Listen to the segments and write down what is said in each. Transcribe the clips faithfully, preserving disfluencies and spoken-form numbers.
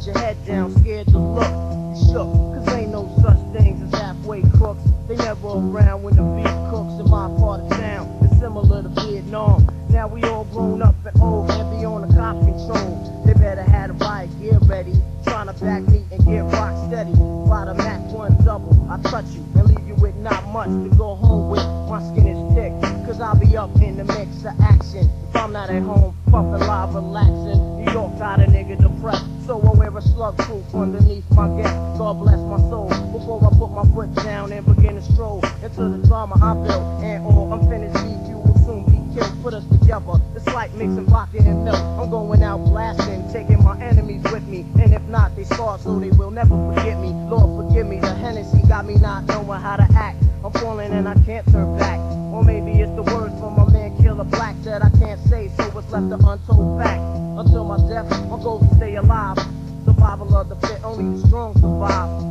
put your head down, scared to look. You shook, cause ain't no such things as halfway crooks. They never around when the beef cooks in my part of town. It's similar to Vietnam. Now we all grown up and old and be on the cop control. They better have the riot gear ready, trying to back me and get rock steady. By the Mac one double, I touch you and leave you with not much to go home with. My skin is thick, cause I'll be up in the mix of action. If I'm not at home, puffin' live, relaxing. New York got a nigga depressed, so I wear a slug proof underneath my guest. God bless my soul, before I put my foot down and begin to stroll into the drama I built. And all unfinished beef, you will soon be killed. Put us together, it's like mixing vodka and milk. I'm going out blasting, taking my enemies with me. And if not, they scar so they will never forget me. Lord forgive me, the Hennessy got me not knowing how to act. I'm falling and I can't turn back. Or maybe it's the words from my man Killer Black that I can't say, so it's left an untold fact. Until my death, my goal to stay alive. Survival of the fit, only the strong survive.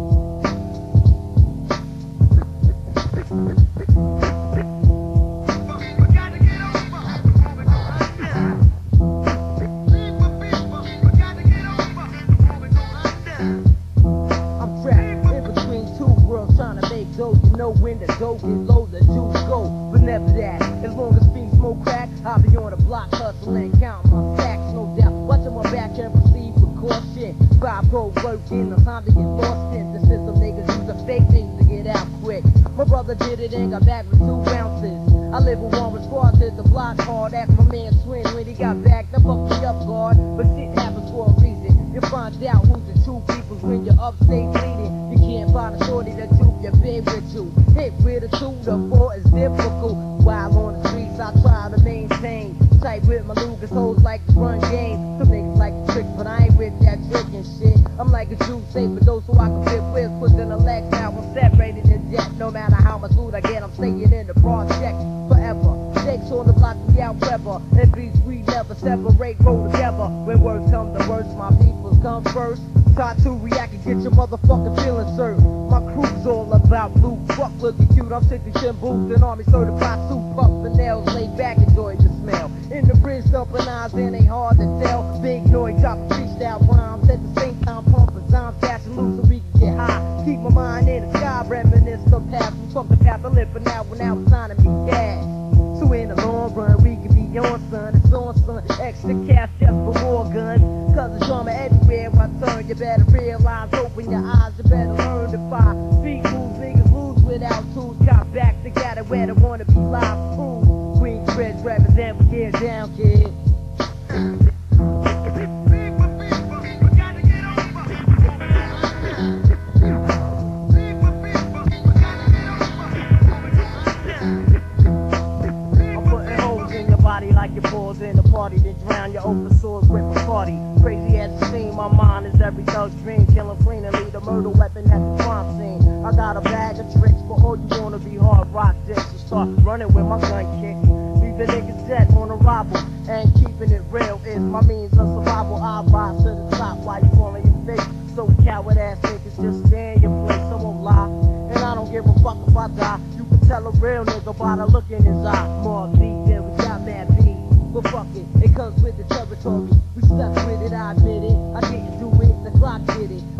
I'm trapped in between two worlds trying to make dough. You know when the dough get low, the juice go. But never that. As long as fiends smoke crack, I'll be on the block hustling, counting my stacks, no doubt. Watching my back and proceed with caution. Five pro working, no time to get lost in the system. Niggas use the fake things to get out quick. My brother did it and got back with two ounces. I live with one response to the block hard. Ask my man Swin when he got back, that fucked me up guard. But shit happens for a reason. You find out who's the true people when you're upstate bleeding. You can't find a shorty that you your bed with you. Hit with a two to four is difficult. While on the streets I try to maintain. Tight with my Lucas hoes like to run game. Some niggas like to trick, but I ain't with that trickin' shit. I'm like a Jew, safe for those who I can fit with. Pushing the legs now, I'm separated in debt. No matter how much food I get, I'm staying in the project forever. Stakes on the block, we out clever. And beats we never separate, roll together. When words come to words, my people come first. Time to react and get your motherfucking feelings hurt. My crew's all about blue. Fuck looking cute, I'm sixty-ten boots and army certified suit. Puffin' nails, laid back, enjoy the smell. In the bridge, dumping eyes, and ain't hard to tell. Big noise, dropping freestyle rhymes. At the same time, pumping rhymes, cashing loose so we can get high. Keep my mind in the sky, reminisce the past. We fuck the path I live for now, when now it's time to be cash. So in the long run, we can be on, son. It's on, son. Extra cash just for more guns. Cause there's drama everywhere I turn. You better realize, open your eyes, you better learn to fire. Feet moves, niggas lose without tools. Got back together where they wanna be live. Ooh, Queen Fred represent, we get down, kid. Like your balls in the party, then drown your open sores with Bacardi. Crazy as it seems, my mind is every thug's dream. Killing clean and lead a murder weapon at the crime scene. I got a bag of tricks for all you wanna be hard rock dicks. So start running with my gun kick. Leave the niggas dead on arrival, and keeping it real is my means of survival. I rise to the top while you fall on your face. So coward ass niggas just stay in your place. I won't lie, and I don't give a fuck if I die. You can tell a real nigga by the look in his eye. More deep than we got mad beat. But fuck it, it comes with the territory. We stuck with it, I admit it. I didn't do it, the clock did it.